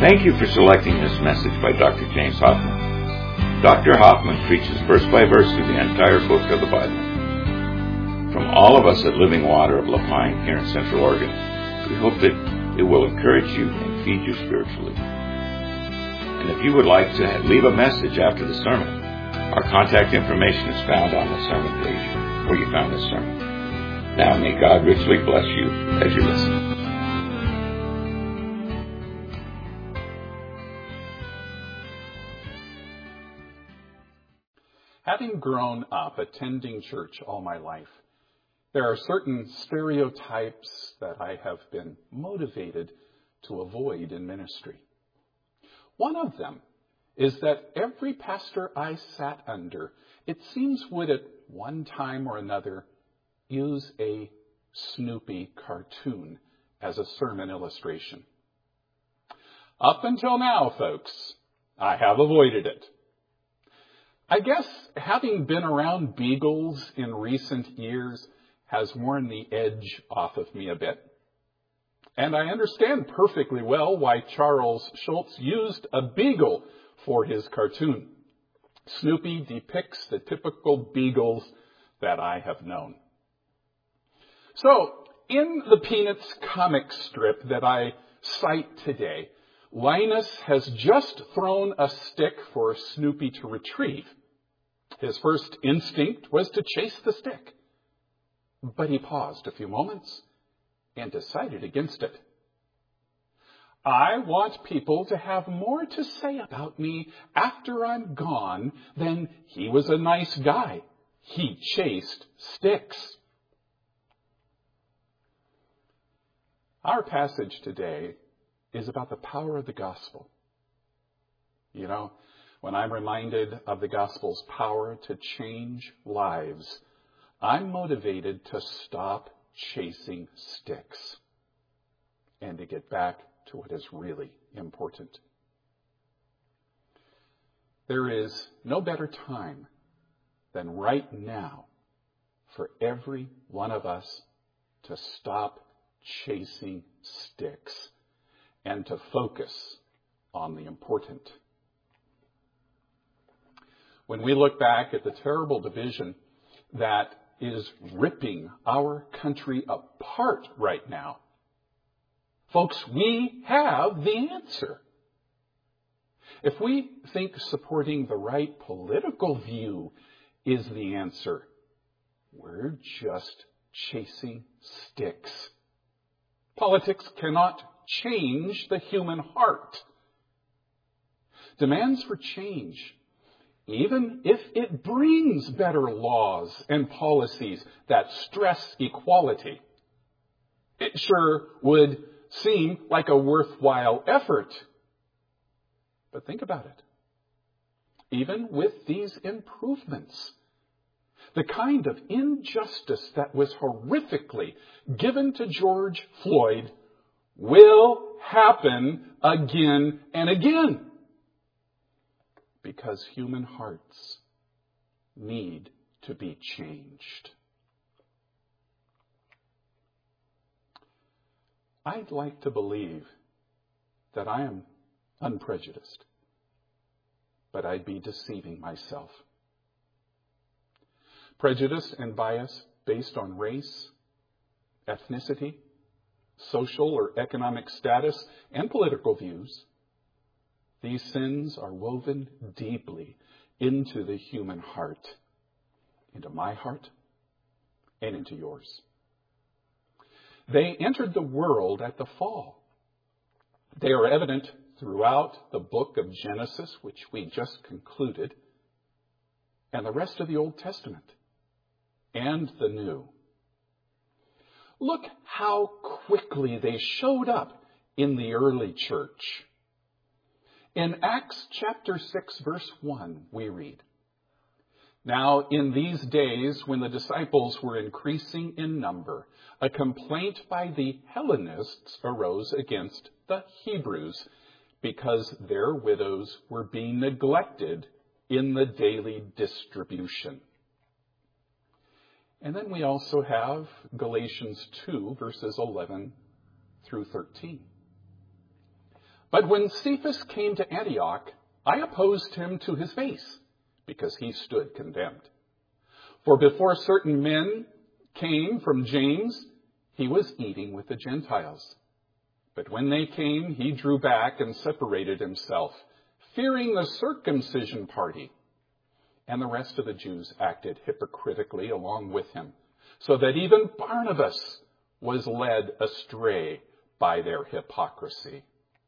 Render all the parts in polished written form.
Thank you for selecting this message by Dr. James Hoffman. Dr. Hoffman preaches verse by verse through the entire book of the Bible. From all of us at Living Water of La Pine here in Central Oregon, we hope that it will encourage you and feed you spiritually. And if you would like to leave a message after the sermon, our contact information is found on the sermon page where you found this sermon. Now may God richly bless you as you listen. Having grown up attending church all my life, there are certain stereotypes that I have been motivated to avoid in ministry. One of them is that every pastor I sat under, it seems, would at one time or another use a Snoopy cartoon as a sermon illustration. Up until now, folks, I have avoided it. I guess having been around beagles in recent years has worn the edge off of me a bit. And I understand perfectly well why Charles Schulz used a beagle for his cartoon. Snoopy depicts the typical beagles that I have known. So, in the Peanuts comic strip that I cite today, Linus has just thrown a stick for Snoopy to retrieve. His first instinct was to chase the stick, but he paused a few moments and decided against it. I want people to have more to say about me after I'm gone than he was a nice guy. He chased sticks. Our passage today is about the power of the gospel. You know, when I'm reminded of the gospel's power to change lives, I'm motivated to stop chasing sticks and to get back to what is really important. There is no better time than right now for every one of us to stop chasing sticks and to focus on the important. When we look back at the terrible division that is ripping our country apart right now, folks, we have the answer. If we think supporting the right political view is the answer, we're just chasing sticks. Politics cannot change the human heart. Demands for change, even if it brings better laws and policies that stress equality, it sure would seem like a worthwhile effort. But think about it. Even with these improvements, the kind of injustice that was horrifically given to George Floyd will happen again and again. Because human hearts need to be changed. I'd like to believe that I am unprejudiced, but I'd be deceiving myself. Prejudice and bias based on race, ethnicity, social or economic status, and political views, these sins are woven deeply into the human heart, into my heart and into yours. They entered the world at the fall. They are evident throughout the book of Genesis, which we just concluded, and the rest of the Old Testament and the New. Look how quickly they showed up in the early church. In Acts chapter 6, verse 1, we read, "Now in these days, when the disciples were increasing in number, a complaint by the Hellenists arose against the Hebrews, because their widows were being neglected in the daily distribution." And then we also have Galatians 2, verses 11 through 13. But when Cephas came to Antioch, I opposed him to his face, because he stood condemned. For before certain men came from James, he was eating with the Gentiles. But when they came, he drew back and separated himself, fearing the circumcision party. And the rest of the Jews acted hypocritically along with him, so that even Barnabas was led astray by their hypocrisy.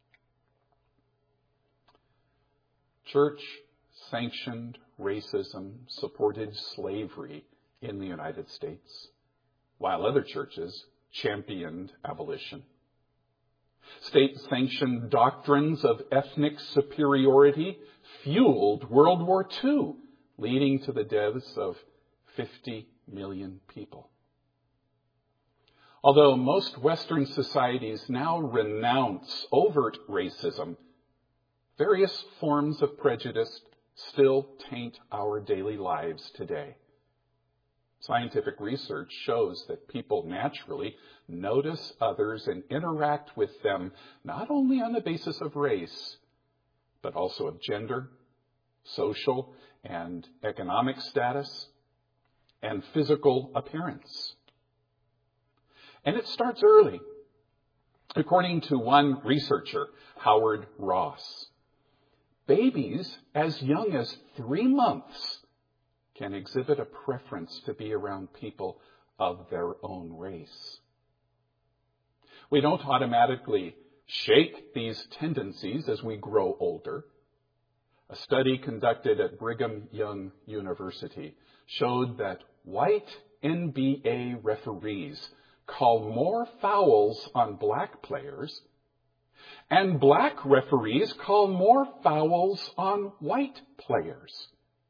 Church-sanctioned racism supported slavery in the United States, while other churches championed abolition. State-sanctioned doctrines of ethnic superiority fueled World War II, leading to the deaths of 50 million people. Although most Western societies now renounce overt racism, various forms of prejudice still taint our daily lives today. Scientific research shows that people naturally notice others and interact with them not only on the basis of race, but also of gender, social and economic status, and physical appearance. And it starts early. According to one researcher, Howard Ross, babies as young as 3 months can exhibit a preference to be around people of their own race. We don't automatically shake these tendencies as we grow older. A study conducted at Brigham Young University showed that white NBA referees call more fouls on black players, and black referees call more fouls on white players.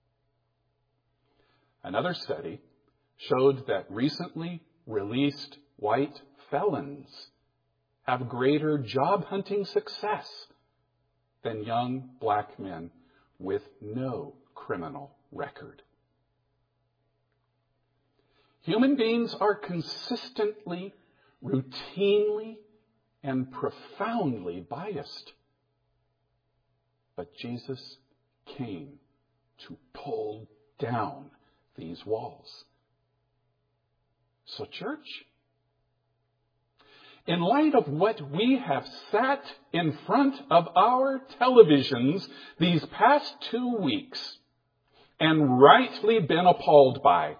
Another study showed that recently released white felons have greater job hunting success than young black men with no criminal record. Human beings are consistently, routinely, and profoundly biased. But Jesus came to pull down these walls. So, church, in light of what we have sat in front of our televisions these past 2 weeks and rightly been appalled by,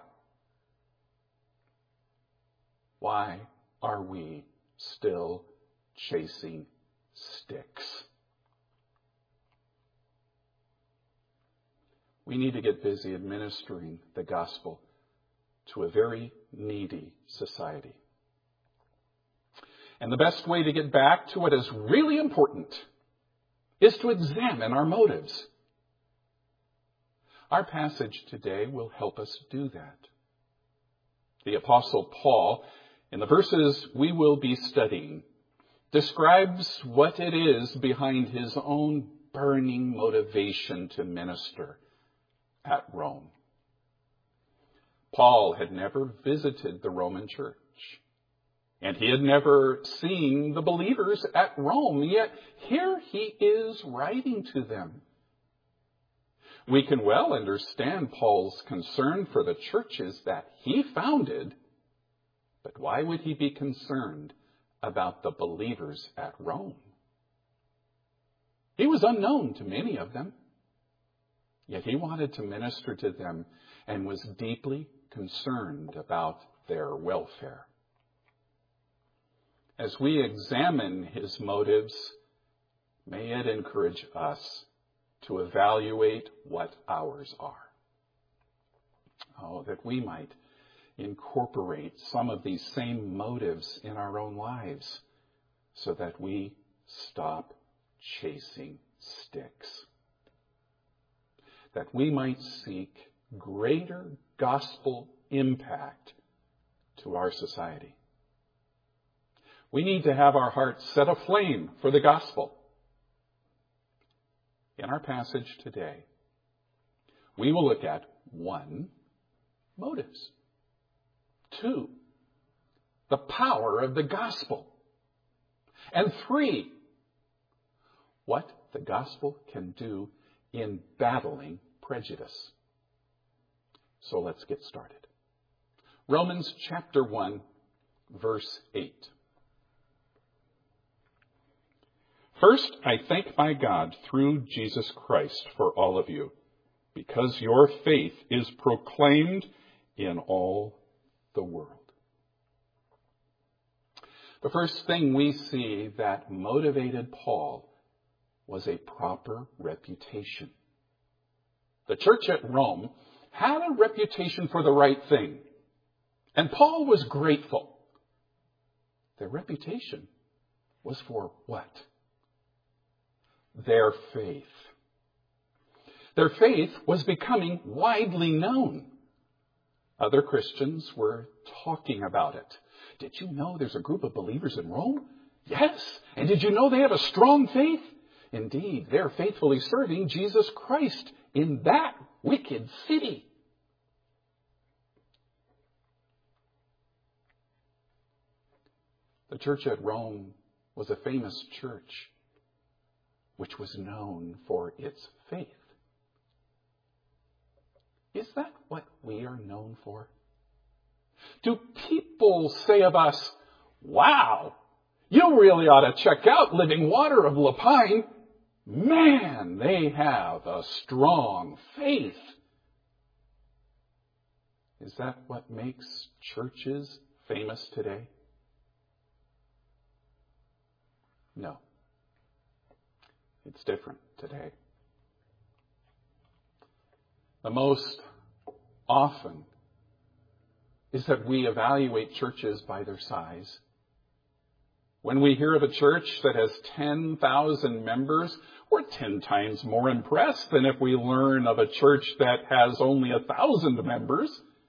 why are we still chasing sticks? We need to get busy administering the gospel to a very needy society. And the best way to get back to what is really important is to examine our motives. Our passage today will help us do that. The Apostle Paul, in the verses we will be studying, describes what it is behind his own burning motivation to minister at Rome. Paul had never visited the Roman church, and he had never seen the believers at Rome, yet here he is writing to them. We can well understand Paul's concern for the churches that he founded, but why would he be concerned about the believers at Rome? He was unknown to many of them, yet he wanted to minister to them and was deeply concerned about their welfare. As we examine his motives, may it encourage us to evaluate what ours are. Oh, that we might incorporate some of these same motives in our own lives so that we stop chasing sticks. That we might seek greater gospel impact to our society. We need to have our hearts set aflame for the gospel. In our passage today, we will look at 1, motives. 2, the power of the gospel. And 3, what the gospel can do in battling prejudice. So let's get started. Romans chapter 1, verse 8. First, I thank my God through Jesus Christ for all of you, because your faith is proclaimed in all the world. The first thing we see that motivated Paul was a proper reputation. The church at Rome had a reputation for the right thing, and Paul was grateful. Their reputation was for what? Their faith. Their faith was becoming widely known. Other Christians were talking about it. Did you know there's a group of believers in Rome? Yes. And did you know they have a strong faith? Indeed, they're faithfully serving Jesus Christ in that wicked city. The church at Rome was a famous church which was known for its faith. Is that what we are known for? Do people say of us, wow, you really ought to check out Living Water of La Pine. Man, they have a strong faith. Is that what makes churches famous today? No. It's different today. The most often is that we evaluate churches by their size. When we hear of a church that has 10,000 members, we're 10 times more impressed than if we learn of a church that has only 1,000 members.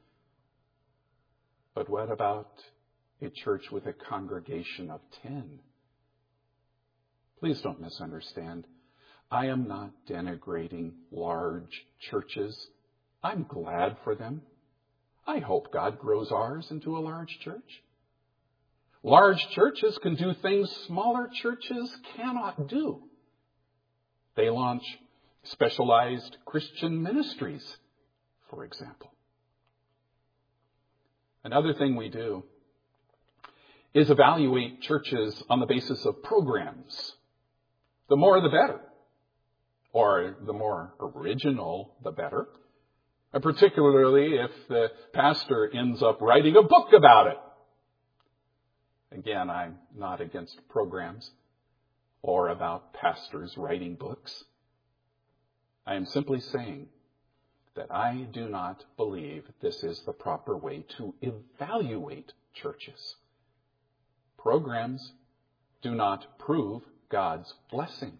But what about a church with a congregation of 10? Please don't misunderstand. I am not denigrating large churches. I'm glad for them. I hope God grows ours into a large church. Large churches can do things smaller churches cannot do. They launch specialized Christian ministries, for example. Another thing we do is evaluate churches on the basis of programs. The more, the better. Or the more original, the better. And particularly if the pastor ends up writing a book about it. Again, I'm not against programs or about pastors writing books. I am simply saying that I do not believe this is the proper way to evaluate churches. Programs do not prove God's blessing.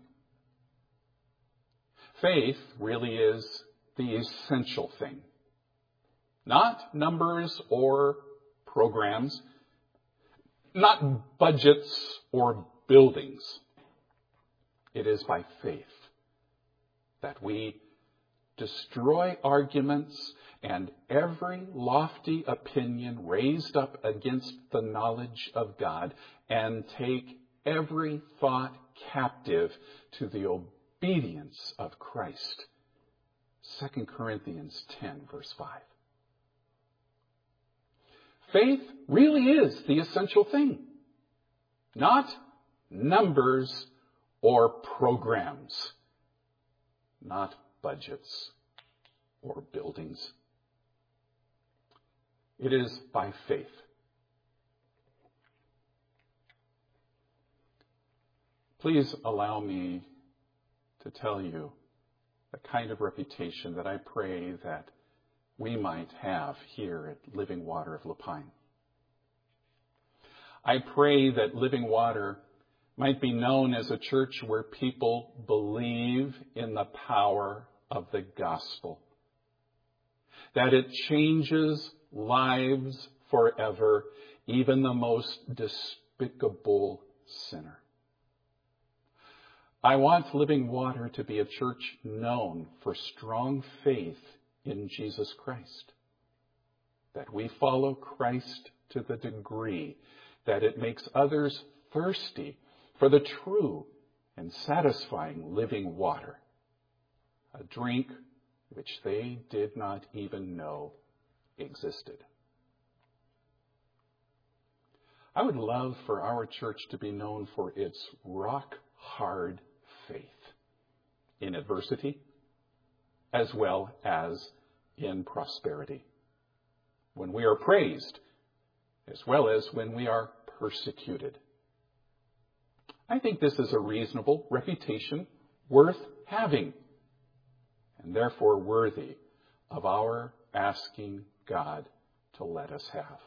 Faith really is the essential thing. Not numbers or programs, not budgets or buildings. It is by faith that we destroy arguments and every lofty opinion raised up against the knowledge of God and take every thought captive to the obedience of Christ. 2 Corinthians 10, verse 5. Faith really is the essential thing, not numbers or programs, not budgets or buildings. It is by faith. Please allow me to tell you the kind of reputation that I pray that we might have here at Living Water of La Pine. I pray that Living Water might be known as a church where people believe in the power of the gospel, that it changes lives forever, even the most despicable sinner. I want Living Water to be a church known for strong faith in Jesus Christ, that we follow Christ to the degree that it makes others thirsty for the true and and satisfying living water, a drink which they did not even know existed. I would love for our church to be known for its rock-hard faith in adversity as well as in prosperity, when we are praised as well as when we are persecuted. I think this is a reasonable reputation worth having, and therefore worthy of our asking God to let us have.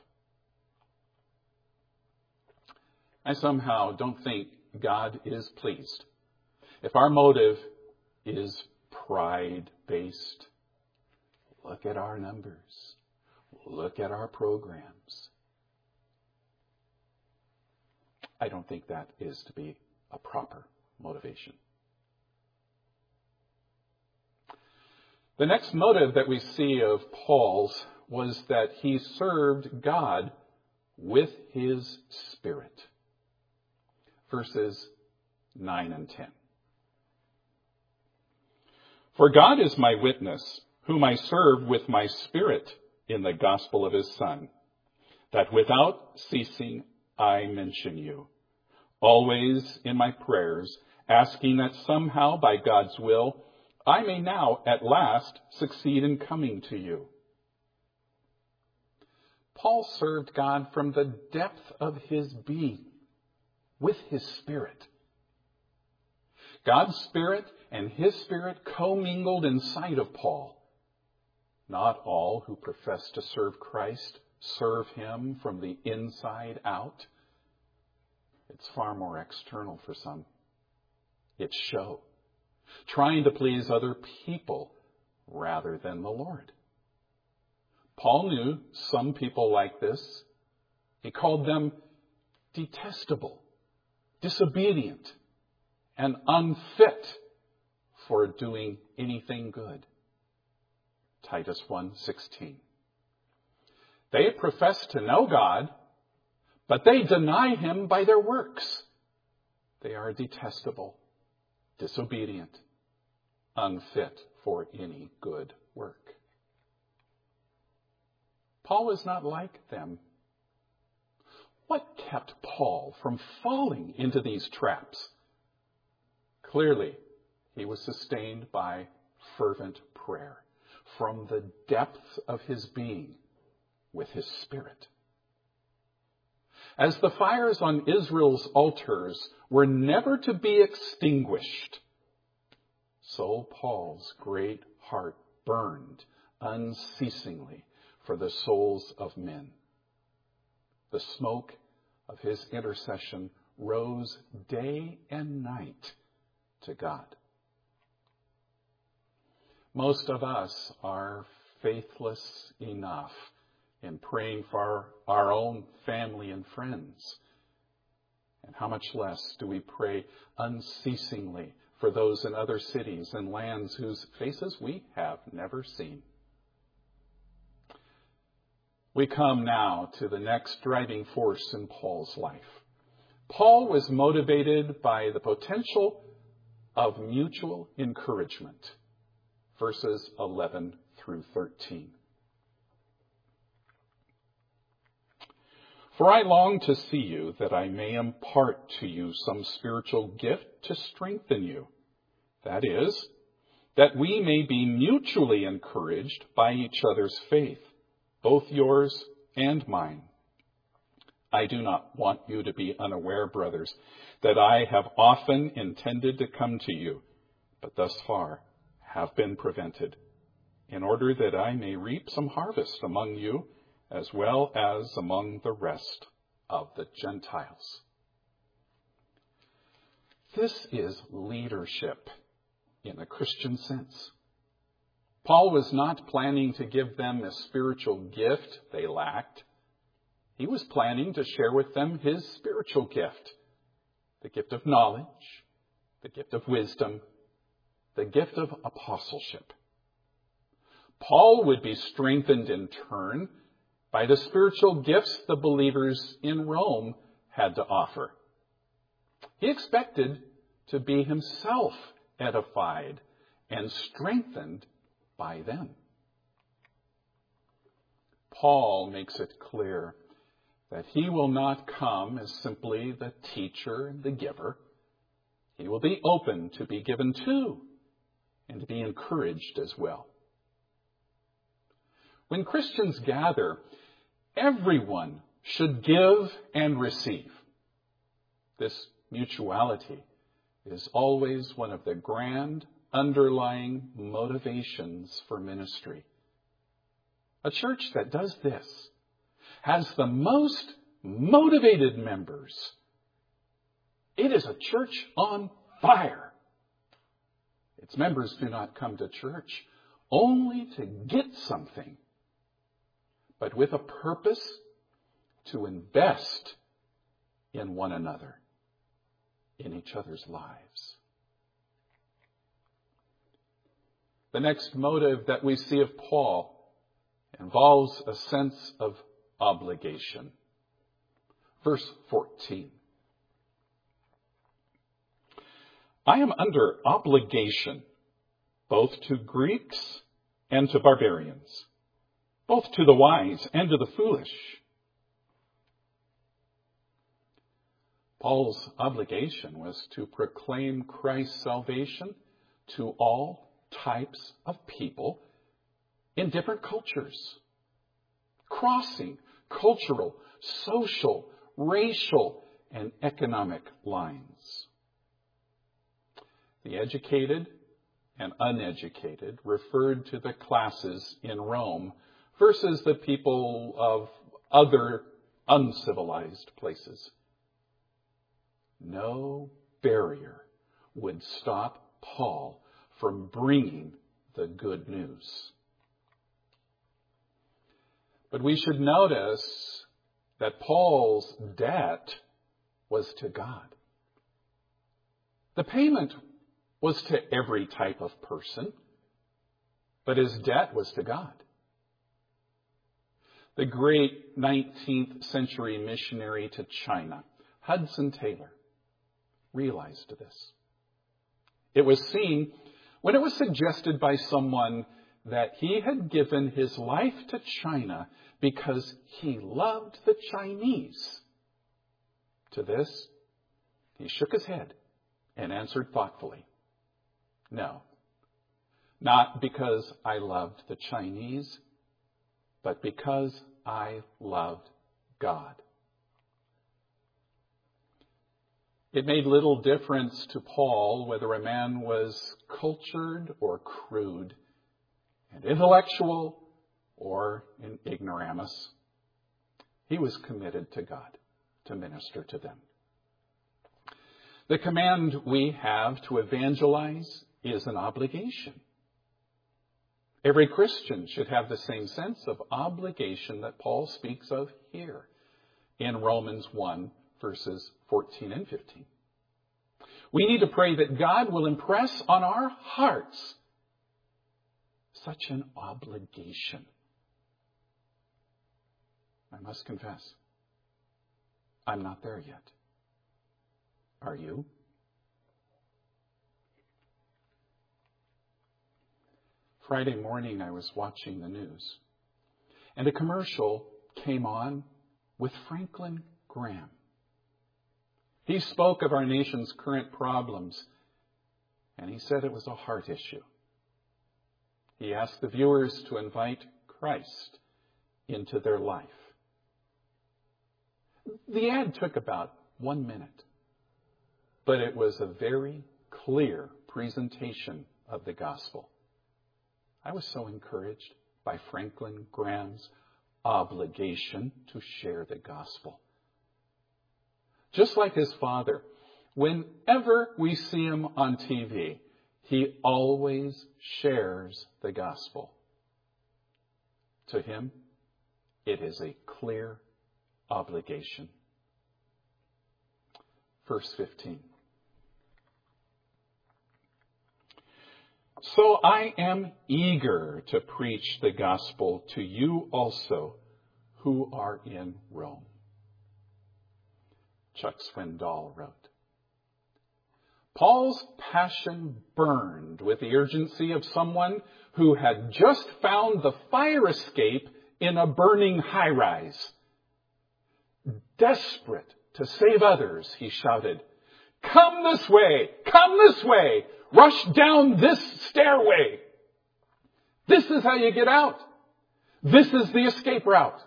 I somehow don't think God is pleased if our motive is pride-based. Look at our numbers. Look at our programs. I don't think that is to be a proper motivation. The next motive that we see of Paul's was that he served God with his Spirit. Verses 9 and 10. For God is my witness, whom I serve with my Spirit in the gospel of his Son, that without ceasing I mention you, always in my prayers, asking that somehow by God's will I may now at last succeed in coming to you. Paul served God from the depth of his being, with his Spirit. God's Spirit and his Spirit commingled inside of Paul. Not all who profess to serve Christ serve him from the inside out. It's far more external for some. It's show, trying to please other people rather than the Lord. Paul knew some people like this. He called them detestable, disobedient, and unfit for doing anything good. Titus 1:16. They profess to know God, but they deny him by their works. They are detestable, disobedient, unfit for any good work. Paul is not like them. What kept Paul from falling into these traps? Clearly, he was sustained by fervent prayer from the depth of his being with his Spirit. As the fires on Israel's altars were never to be extinguished, so Paul's great heart burned unceasingly for the souls of men. The smoke of his intercession rose day and night to God. Most of us are faithless enough in praying for our own family and friends. And how much less do we pray unceasingly for those in other cities and lands whose faces we have never seen. We come now to the next driving force in Paul's life. Paul was motivated by the potential of mutual encouragement. Verses 11 through 13. For I long to see you, that I may impart to you some spiritual gift to strengthen you. That is, that we may be mutually encouraged by each other's faith, both yours and mine. I do not want you to be unaware, brothers, that I have often intended to come to you, but thus far have been prevented, in order that I may reap some harvest among you, as well as among the rest of the Gentiles. This is leadership in a Christian sense. Paul was not planning to give them a spiritual gift they lacked. He was planning to share with them his spiritual gift, the gift of knowledge, the gift of wisdom, the gift of apostleship. Paul would be strengthened in turn by the spiritual gifts the believers in Rome had to offer. He expected to be himself edified and strengthened by them. Paul makes it clear that he will not come as simply the teacher and the giver. He will be open to be given to and to be encouraged as well. When Christians gather, everyone should give and receive. This mutuality is always one of the grand underlying motivations for ministry. A church that does this has the most motivated members. It is a church on fire. Its members do not come to church only to get something, but with a purpose to invest in one another, in each other's lives. The next motive that we see of Paul involves a sense of obligation. Verse 14. I am under obligation both to Greeks and to barbarians, both to the wise and to the foolish. Paul's obligation was to proclaim Christ's salvation to all types of people in different cultures, crossing cultural, social, racial, and economic lines. The educated and uneducated referred to the classes in Rome versus the people of other uncivilized places. No barrier would stop Paul from bringing the good news. But we should notice that Paul's debt was to God. The payment was to every type of person, but his debt was to God. The great 19th century missionary to China, Hudson Taylor, realized this. It was seen when it was suggested by someone that he had given his life to China because he loved the Chinese. To this, he shook his head and answered thoughtfully, no, not because I loved the Chinese, but because I loved God. It made little difference to Paul whether a man was cultured or crude, an intellectual or an ignoramus. He was committed to God to minister to them. The command we have to evangelize is an obligation. Every Christian should have the same sense of obligation that Paul speaks of here in Romans 1, verses 14 and 15. We need to pray that God will impress on our hearts such an obligation. I must confess, I'm not there yet. Are you? Friday morning, I was watching the news, and a commercial came on with Franklin Graham. He spoke of our nation's current problems, and he said it was a heart issue. He asked the viewers to invite Christ into their life. The ad took about 1 minute, but it was a very clear presentation of the gospel. I was so encouraged by Franklin Graham's obligation to share the gospel. Just like his father, whenever we see him on TV, he always shares the gospel. To him, it is a clear obligation. Verse 15. So I am eager to preach the gospel to you also who are in Rome. Chuck Swindoll wrote. Paul's passion burned with the urgency of someone who had just found the fire escape in a burning high-rise. Desperate to save others, he shouted, "Come this way! Come this way! Rush down this stairway! This is how you get out. This is the escape route."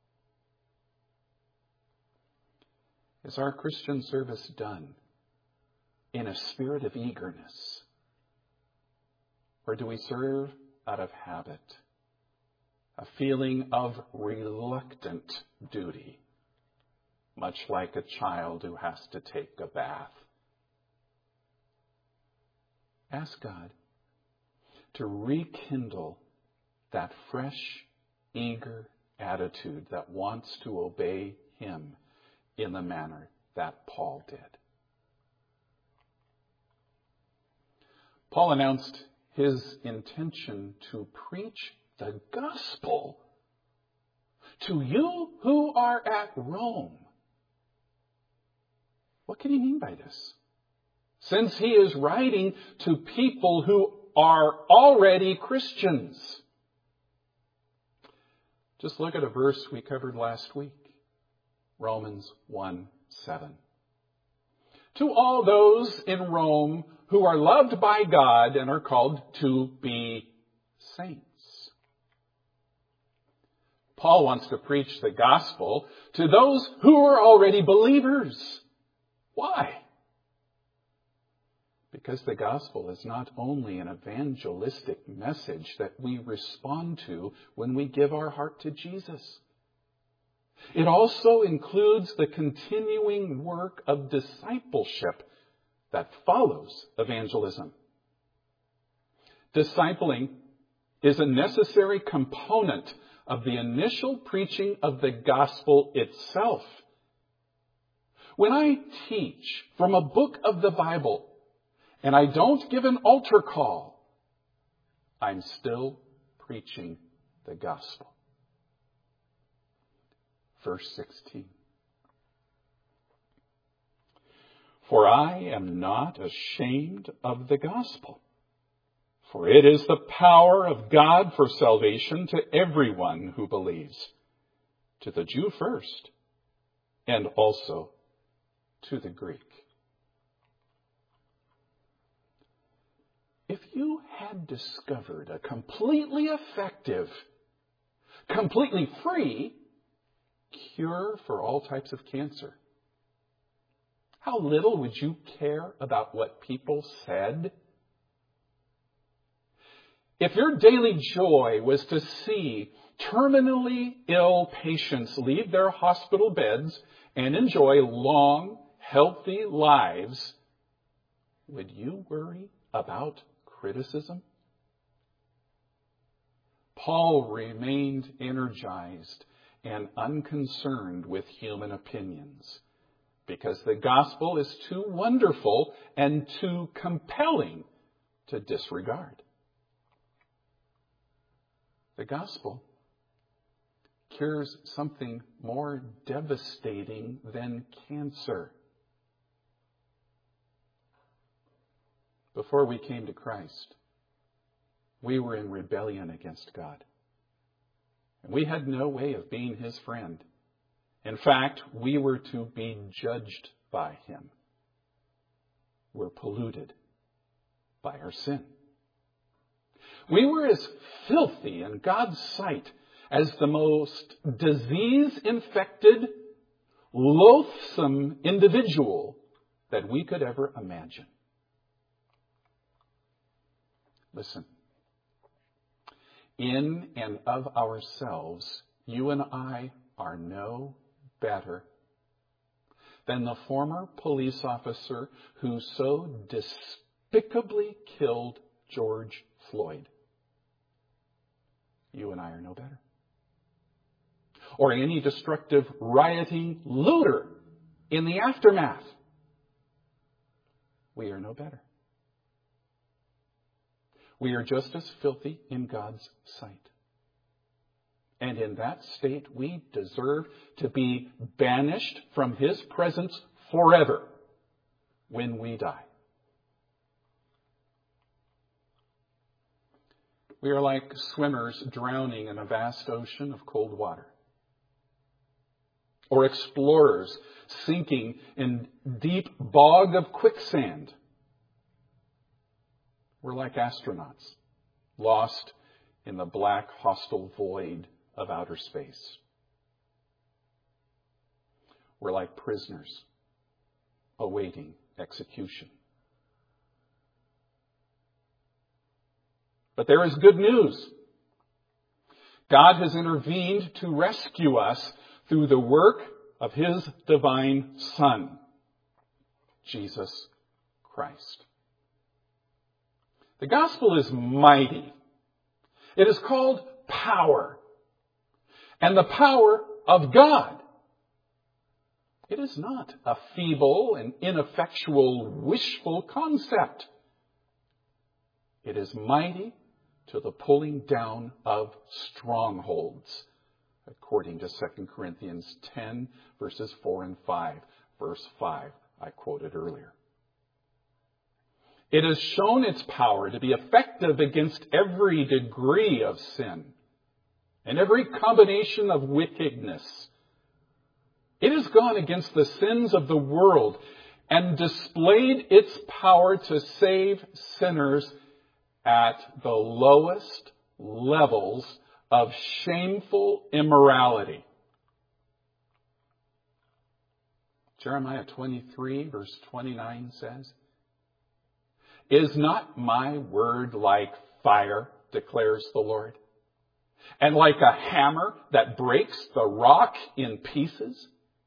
Is our Christian service done in a spirit of eagerness? Or do we serve out of habit, a feeling of reluctant duty, much like a child who has to take a bath? Ask God to rekindle that fresh, eager attitude that wants to obey Him in the manner that Paul did. Paul announced his intention to preach the gospel to you who are at Rome. What can he mean by this? Since he is writing to people who are already Christians. Just look at a verse we covered last week. Romans 1:7. To all those in Rome who are loved by God and are called to be saints. Paul wants to preach the gospel to those who are already believers. Why? Because the gospel is not only an evangelistic message that we respond to when we give our heart to Jesus. It also includes the continuing work of discipleship that follows evangelism. Discipling is a necessary component of the initial preaching of the gospel itself. When I teach from a book of the Bible and I don't give an altar call, I'm still preaching the gospel. Verse 16. For I am not ashamed of the gospel, for it is the power of God for salvation to everyone who believes, to the Jew first, and also to the Greek. If you had discovered a completely effective, completely free cure for all types of cancer, how little would you care about what people said? If your daily joy was to see terminally ill patients leave their hospital beds and enjoy long, healthy lives, would you worry about criticism? Paul remained energized and unconcerned with human opinions, because the gospel is too wonderful and too compelling to disregard. The gospel cures something more devastating than cancer. Before we came to Christ, we were in rebellion against God. And we had no way of being His friend. In fact, we were to be judged by Him. We're polluted by our sin. We were as filthy in God's sight as the most disease-infected, loathsome individual that we could ever imagine. Listen. In and of ourselves, you and I are no better than the former police officer who so despicably killed George Floyd. You and I are no better. Or any destructive, rioting looter in the aftermath. We are no better. We are just as filthy in God's sight. And in that state, we deserve to be banished from His presence forever when we die. We are like swimmers drowning in a vast ocean of cold water, or explorers sinking in deep bog of quicksand. We're like astronauts, lost in the black, hostile void of outer space. We're like prisoners awaiting execution. But there is good news. God has intervened to rescue us through the work of His divine Son, Jesus Christ. The gospel is mighty. It is called power, and the power of God. It is not a feeble and ineffectual, wishful concept. It is mighty to the pulling down of strongholds, according to 2 Corinthians 10, verses 4 and 5. Verse 5, I quoted earlier. It has shown its power to be effective against every degree of sin and every combination of wickedness. It has gone against the sins of the world and displayed its power to save sinners at the lowest levels of shameful immorality. Jeremiah 23, verse 29 says, "Is not my word like fire, declares the Lord, and like a hammer that breaks the rock in pieces?"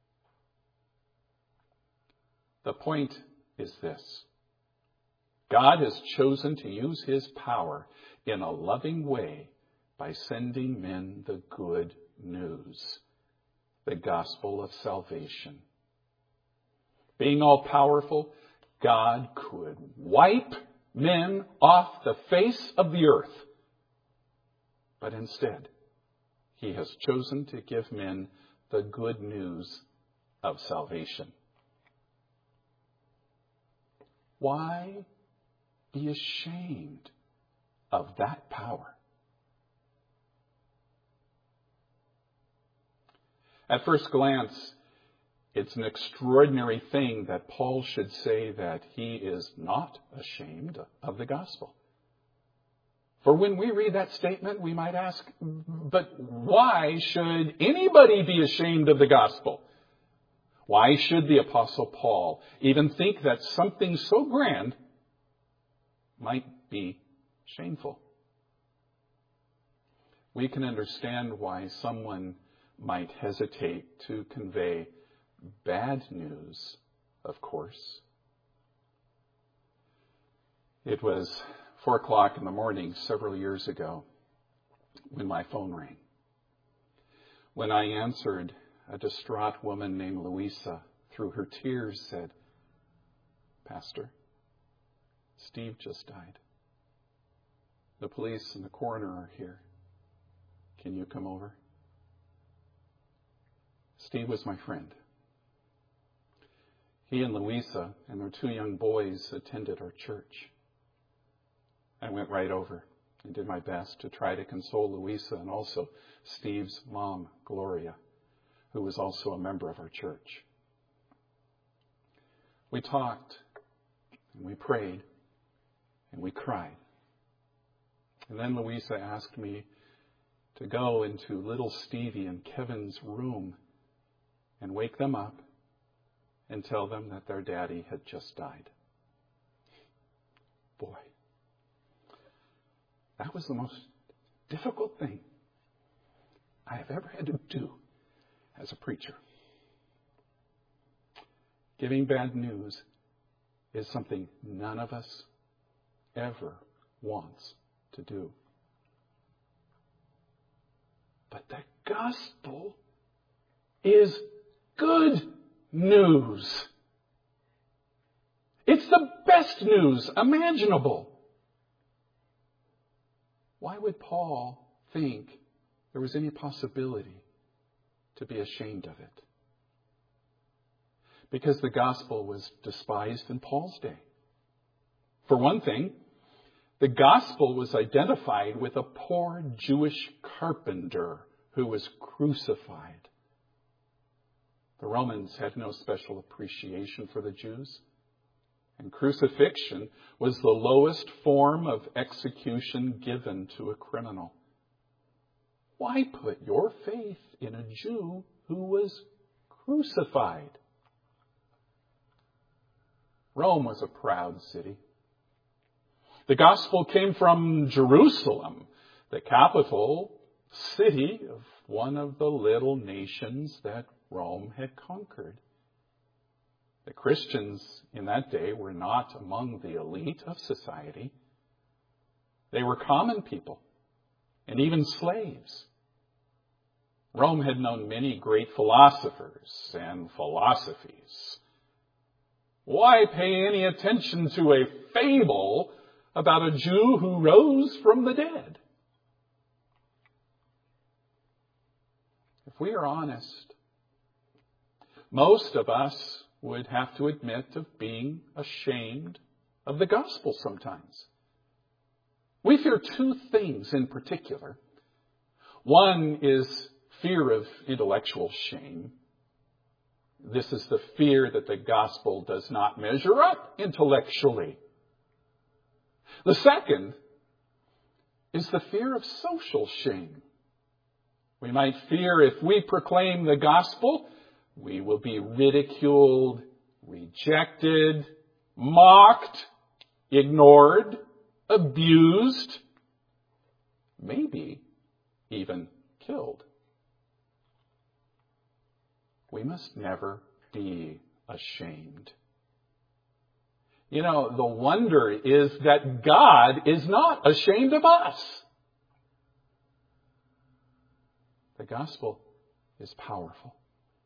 The point is this. God has chosen to use His power in a loving way by sending men the good news, the gospel of salvation. Being all-powerful, God could wipe men off the face of the earth. But instead, He has chosen to give men the good news of salvation. Why be ashamed of that power? At first glance, it's an extraordinary thing that Paul should say that he is not ashamed of the gospel. For when we read that statement, we might ask, but why should anybody be ashamed of the gospel? Why should the Apostle Paul even think that something so grand might be shameful? We can understand why someone might hesitate to convey bad news, of course. It was 4 o'clock in the morning several years ago when my phone rang. When I answered, a distraught woman named Louisa, through her tears, said, "Pastor, Steve just died. The police and the coroner are here. Can you come over?" Steve was my friend. He and Louisa and their 2 young boys attended our church. I went right over and did my best to try to console Louisa and also Steve's mom, Gloria, who was also a member of our church. We talked, and we prayed, and we cried. And then Louisa asked me to go into little Stevie and Kevin's room and wake them up and tell them that their daddy had just died. Boy, that was the most difficult thing I have ever had to do as a preacher. Giving bad news is something none of us ever wants to do. But the gospel is good news. It's the best news imaginable. Why would Paul think there was any possibility to be ashamed of it? Because the gospel was despised in Paul's day. For one thing, The gospel was identified with a poor Jewish carpenter who was crucified. The Romans had no special appreciation for the Jews, and crucifixion was the lowest form of execution given to a criminal. Why put your faith in a Jew who was crucified? Rome was a proud city. The gospel came from Jerusalem, the capital city of one of the little nations that Rome had conquered. The Christians in that day were not among the elite of society. They were common people and even slaves. Rome had known many great philosophers and philosophies. Why pay any attention to a fable about a Jew who rose from the dead? If we are honest, most of us would have to admit of being ashamed of the gospel sometimes. We fear two things in particular. One is fear of intellectual shame. This is the fear that the gospel does not measure up intellectually. The second is the fear of social shame. We might fear if we proclaim the gospel, we will be ridiculed, rejected, mocked, ignored, abused, maybe even killed. We must never be ashamed. You know, the wonder is that God is not ashamed of us. The gospel is powerful.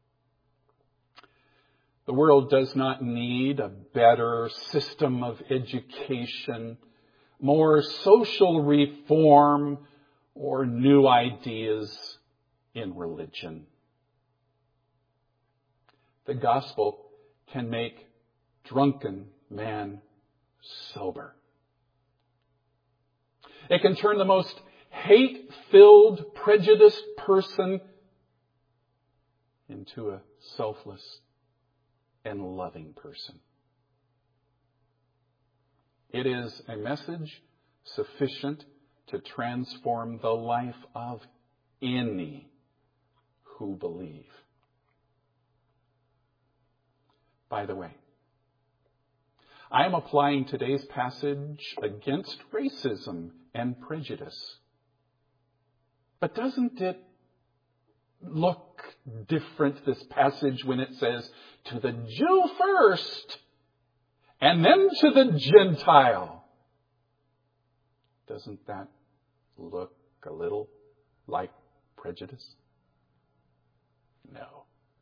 The world does not need a better system of education, more social reform, or new ideas in religion. The gospel can make drunken man sober. It can turn the most hate-filled, prejudiced person into a selfless and loving person. It is a message sufficient to transform the life of any who believe. By the way, I am applying today's passage against racism and prejudice. But doesn't it look different, this passage, when it says, to the Jew first, and then to the Gentile? Doesn't that look a little like prejudice? No.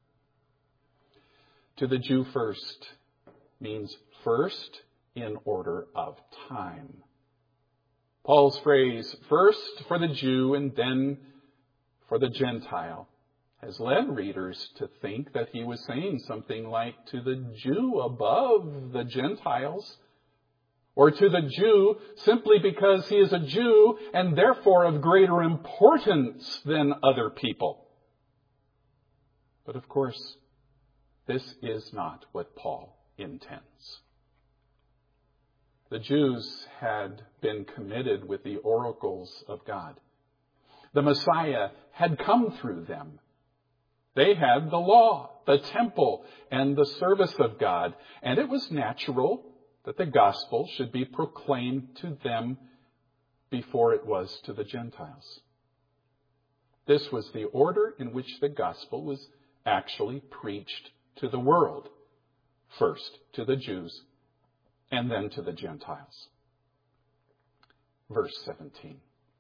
To the Jew first means first in order of time. Paul's phrase, first for the Jew and then for the Gentile, has led readers to think that he was saying something like to the Jew above the Gentiles, or to the Jew simply because he is a Jew and therefore of greater importance than other people. But of course, this is not what Paul intends. The Jews had been committed with the oracles of God. The Messiah had come through them. They had the law, the temple, and the service of God. And it was natural that the gospel should be proclaimed to them before it was to the Gentiles. This was the order in which the gospel was actually preached to the world. First to the Jews, and then to the Gentiles. Verse 17.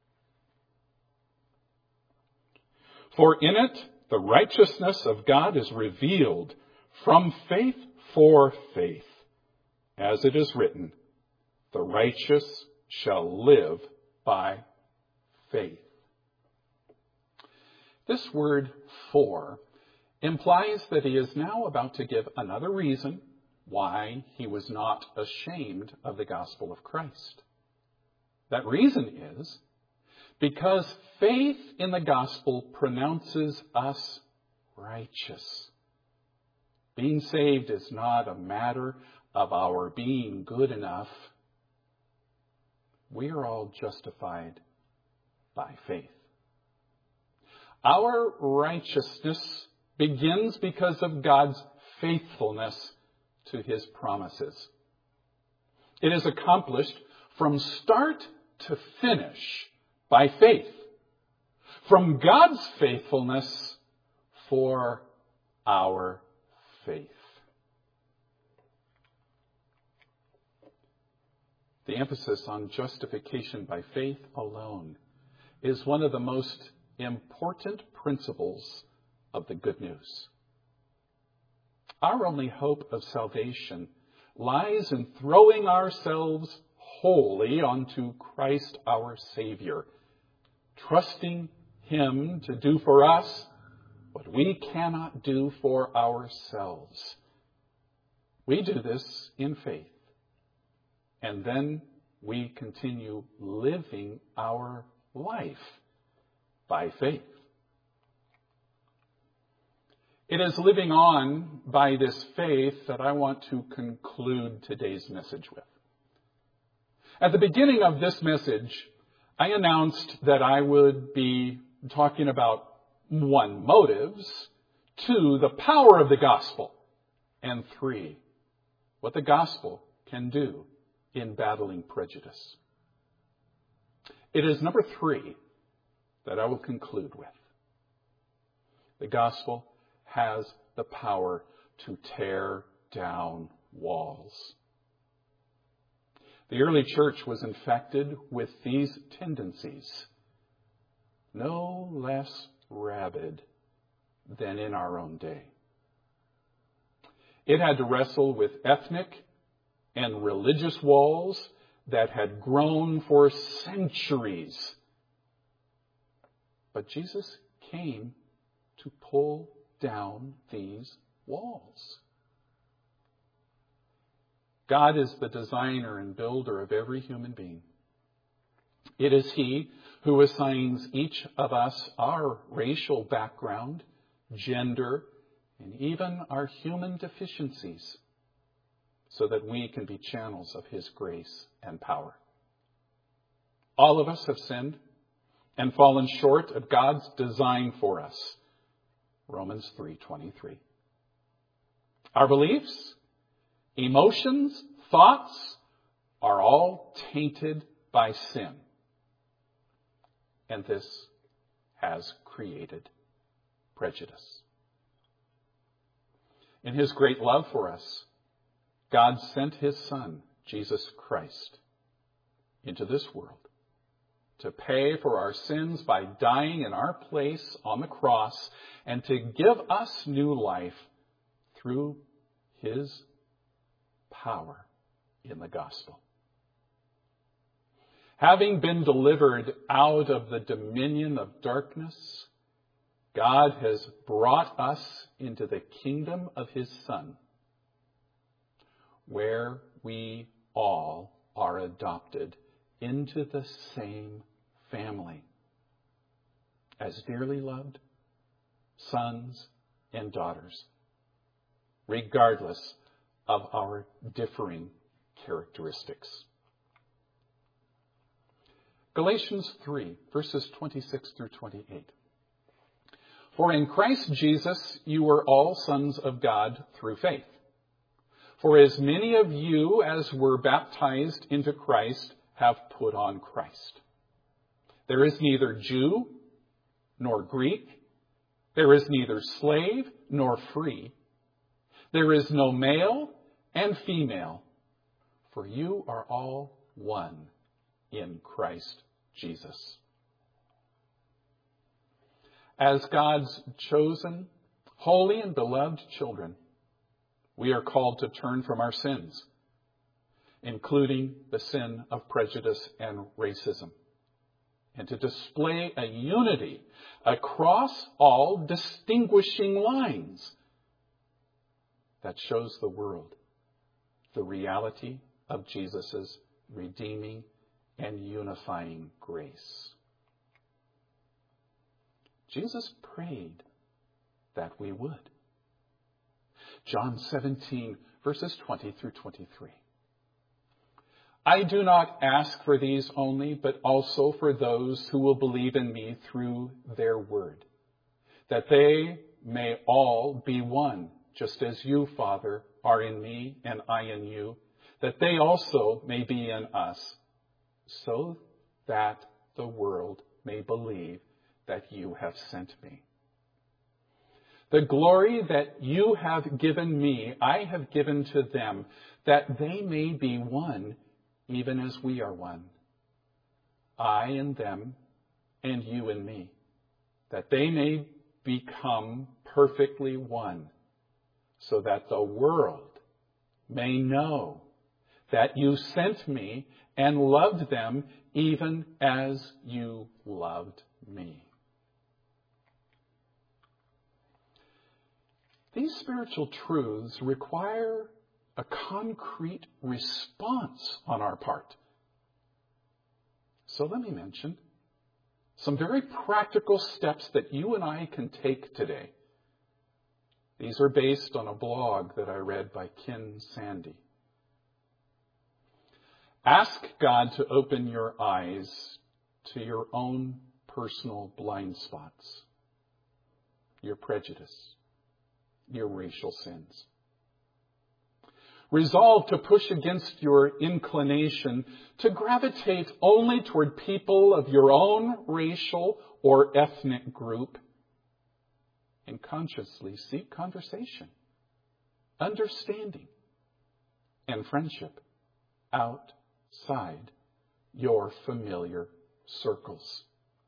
For in it the righteousness of God is revealed from faith for faith. As it is written, the righteous shall live by faith. This word for implies that he is now about to give another reason why he was not ashamed of the gospel of Christ. That reason is because faith in the gospel pronounces us righteous. Being saved is not a matter of our being good enough. We are all justified by faith. Our righteousness begins because of God's faithfulness to his promises. It is accomplished from start to finish by faith. From God's faithfulness for our faith. The emphasis on justification by faith alone is one of the most important principles of the good news. Our only hope of salvation lies in throwing ourselves wholly onto Christ our Savior, trusting him to do for us what we cannot do for ourselves. We do this in faith, and then we continue living our life by faith. It is living on by this faith that I want to conclude today's message with. At the beginning of this message, I announced that I would be talking about 1, motives, 2, the power of the gospel, and 3, what the gospel can do in battling prejudice. It is number 3 that I will conclude with. The gospel has the power to tear down walls. The early church was infected with these tendencies, no less rabid than in our own day. It had to wrestle with ethnic and religious walls that had grown for centuries. But Jesus came to pull down these walls. God is the designer and builder of every human being. It is he who assigns each of us our racial background, gender, and even our human deficiencies, so that we can be channels of his grace and power. All of us have sinned and fallen short of God's design for us. Romans 3:23. Our beliefs, emotions, thoughts are all tainted by sin. And this has created prejudice. In his great love for us, God sent his Son, Jesus Christ, into this world to pay for our sins by dying in our place on the cross and to give us new life through his power in the gospel. Having been delivered out of the dominion of darkness, God has brought us into the kingdom of his Son, where we all are adopted into the same family as dearly loved sons and daughters, regardless of our differing characteristics. Galatians 3, verses 26 through 28. For in Christ Jesus you are all sons of God through faith. For as many of you as were baptized into Christ have put on Christ. There is neither Jew nor Greek. There is neither slave nor free. There is no male and female, for you are all one in Christ Jesus. As God's chosen, holy and beloved children, we are called to turn from our sins, including the sin of prejudice and racism, and to display a unity across all distinguishing lines that shows the world the reality of Jesus' redeeming and unifying grace. Jesus prayed that we would. John 17, verses 20 through 23. I do not ask for these only, but also for those who will believe in me through their word, that they may all be one, just as you, Father, are in me and I in you, that they also may be in us, so that the world may believe that you have sent me. The glory that you have given me, I have given to them, that they may be one, even as we are one. I and them, and you and me, that they may become perfectly one, so that the world may know that you sent me and loved them even as you loved me. These spiritual truths require a concrete response on our part. So let me mention some very practical steps that you and I can take today. These are based on a blog that I read by Ken Sandy. Ask God to open your eyes to your own personal blind spots, your prejudice, your racial sins. Resolve to push against your inclination to gravitate only toward people of your own racial or ethnic group, and consciously seek conversation, understanding, and friendship outside your familiar circles.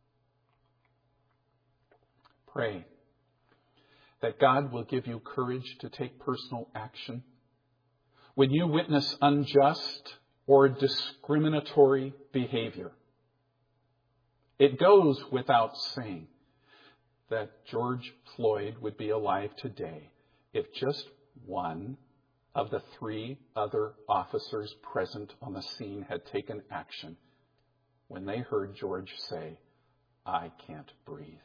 Pray that God will give you courage to take personal action when you witness unjust or discriminatory behavior. It goes without saying that George Floyd would be alive today if just one of the 3 other officers present on the scene had taken action when they heard George say, "I can't breathe."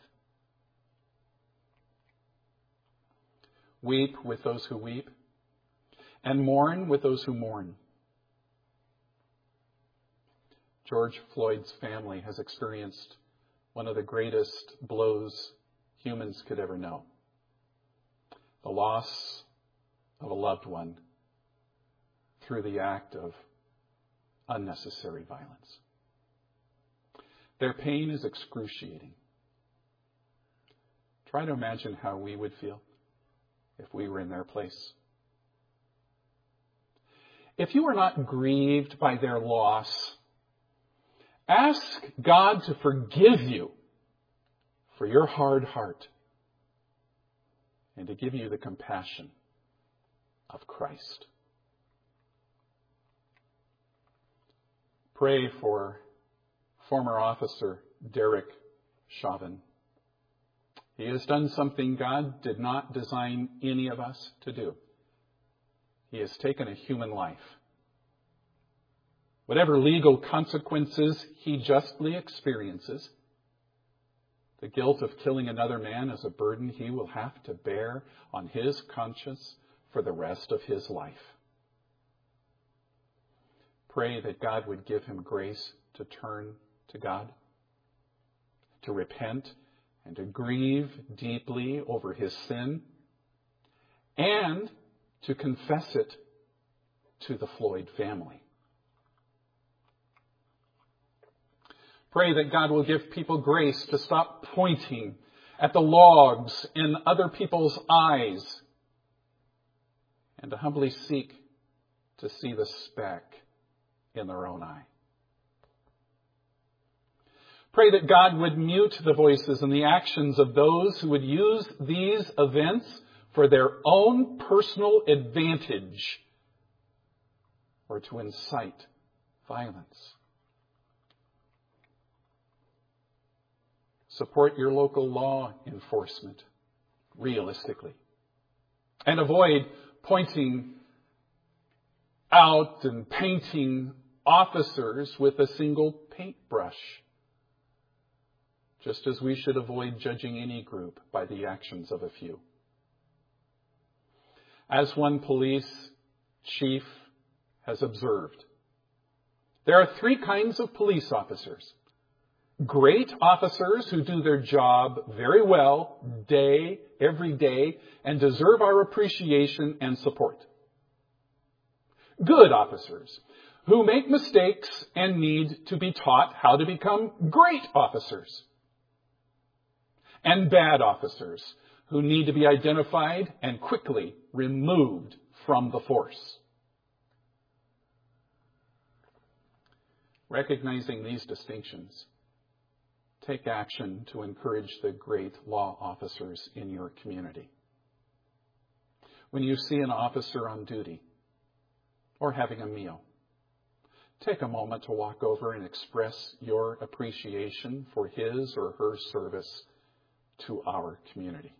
Weep with those who weep, and mourn with those who mourn. George Floyd's family has experienced one of the greatest blows humans could ever know. The loss of a loved one through the act of unnecessary violence. Their pain is excruciating. Try to imagine how we would feel if we were in their place. If you are not grieved by their loss, ask God to forgive you for your hard heart and to give you the compassion of Christ. Pray for former officer Derek Chauvin. He has done something God did not design any of us to do. He has taken a human life. Whatever legal consequences he justly experiences, the guilt of killing another man is a burden he will have to bear on his conscience for the rest of his life. Pray that God would give him grace to turn to God, to repent, and to grieve deeply over his sin, and to confess it to the Floyd family. Pray that God will give people grace to stop pointing at the logs in other people's eyes and to humbly seek to see the speck in their own eye. Pray that God would mute the voices and the actions of those who would use these events for their own personal advantage or to incite violence. Support your local law enforcement realistically and avoid pointing out and painting officers with a single paintbrush, just as we should avoid judging any group by the actions of a few. As one police chief has observed, there are three kinds of police officers. Great officers who do their job very well, every day, and deserve our appreciation and support. Good officers who make mistakes and need to be taught how to become great officers. And bad officers who need to be identified and quickly removed from the force. Recognizing these distinctions, take action to encourage the great law officers in your community. When you see an officer on duty or having a meal, take a moment to walk over and express your appreciation for his or her service to our community.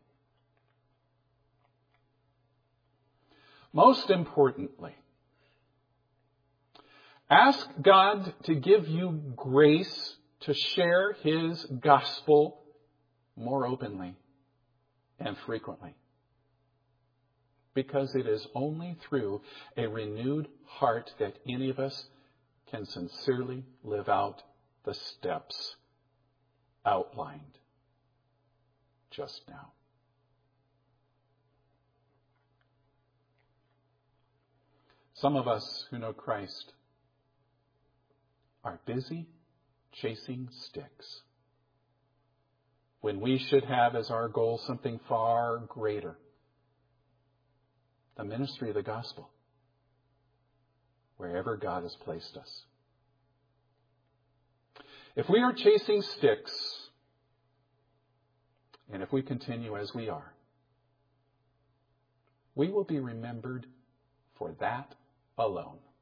Most importantly, ask God to give you grace to share his gospel more openly and frequently. Because it is only through a renewed heart that any of us can sincerely live out the steps outlined just now. Some of us who know Christ are busy chasing sticks when we should have as our goal something far greater: the ministry of the gospel, wherever God has placed us. If we are chasing sticks, and if we continue as we are, we will be remembered for that alone.